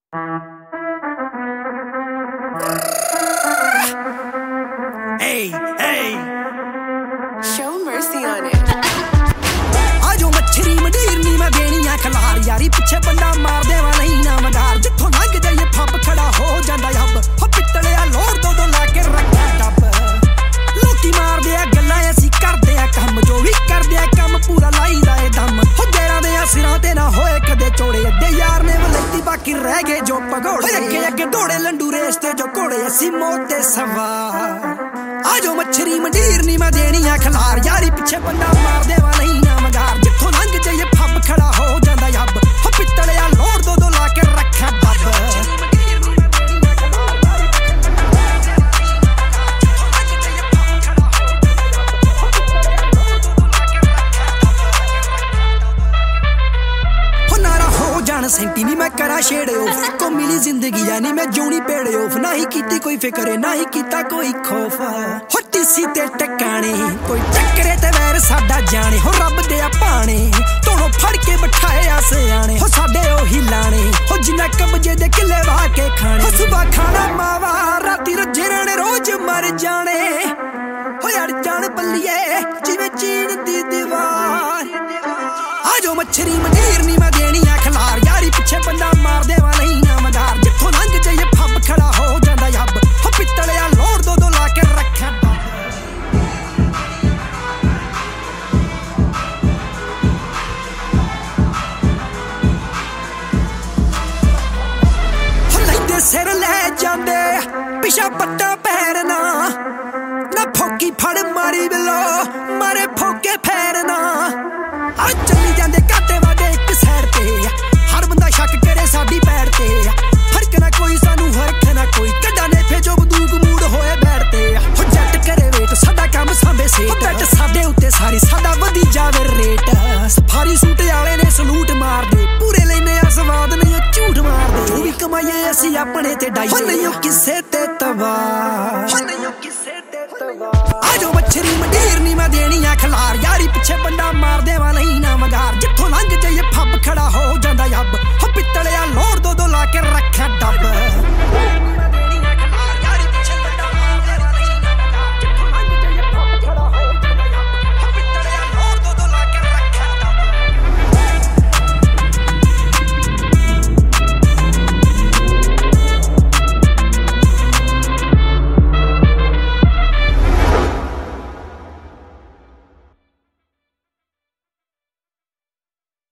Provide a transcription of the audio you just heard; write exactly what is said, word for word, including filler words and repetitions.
Hey, hey. Show mercy on it. आजो मच्छरी मंडीर नी मैं देनिया खलार यारी पिछे बंदा मार देवा नहीं ना मदार जिथों लंघ जाइए फब खड़ा हो जांदा अब हो पितलिया लोड़ दो दो लाके रखा डब लोकी मार दे गल्लां असीं करदे आ काम जो भी करदे आ काम पूरा लाईदा ए दम हो गैरां दे सिरां ते ना होए कदे चोड़े अड्डे यार ने वलैती बाकी रह गए जो पगोड़े अगे अगे दौड़े लंडू रेस ते जो घोड़े असीं मोते सवार आजो मच्छरी मंडीर नी मैं देनिया खलार यारी पिछे बंदा मार देवा नहीं ना मगार जिथों लंघ जाइए फब खड़ा हो जांदा अब हो पितलिया लोड़ दो दो लाके रखा डब सेंटी नी मैं करा छेड़े ऑफ को मिली जिंदगी यानी मैं जोनी पेड़े ऑफ ना ही कीती कोई फिक्र ना ही कीता कोई खौफ हो टीसी ते टकाने कोई टकरे ते वैर साडा जाने हो रब दे पाने तोड़ो फड़ के बिठाए आसे आने हो साडे ओ हिलाने हो जिन्ना कब्जे दे किले वाह के खाने हो सुबह खाना मावा राती रजे रहने रोज मर जाने हो यार जान बल्लिए जिवें चीन दी दीवार आजो मच्छरी मंडीर नी मैं देनिया खलार यारी पिछे बंदा मार देवा नहीं ना मदार जिथों लंघ जाइए फब खड़ा हो जांदा अब हो पितलिया लोड़ दो दो लाके रखा हो लैंदे सिर लै जांदे पिछा पट्टा पैरना ना फोकी फड़ मारी बिलो मारे फोके फेरना आ चली जांदे काटे वादे एक साइड ते हर बंदा शक करे साडी पैर ते फर्क ना कोई सानू हरख ना कोई कड्डा ने फे जो बंदूक मूड होए बैठते हो जट करे वेट साडा काम सांभे सेट बैठ साडे उत्ते सारी साडा वधी जावे रेट सफारी सूट वाले ने सलूट मार दे पूरे लेने आ स्वाद नहीं झूठ मार दे जो भी कमाइए असी अपने ते डाई नहीं किसे ते तवा नहीं किसे ते तवा आजो मच्छरी मंडीर नी मैं देनिया खलार यारी पिछे बंदा मार देवा नहीं ना मगार जिथों लंघ जाइए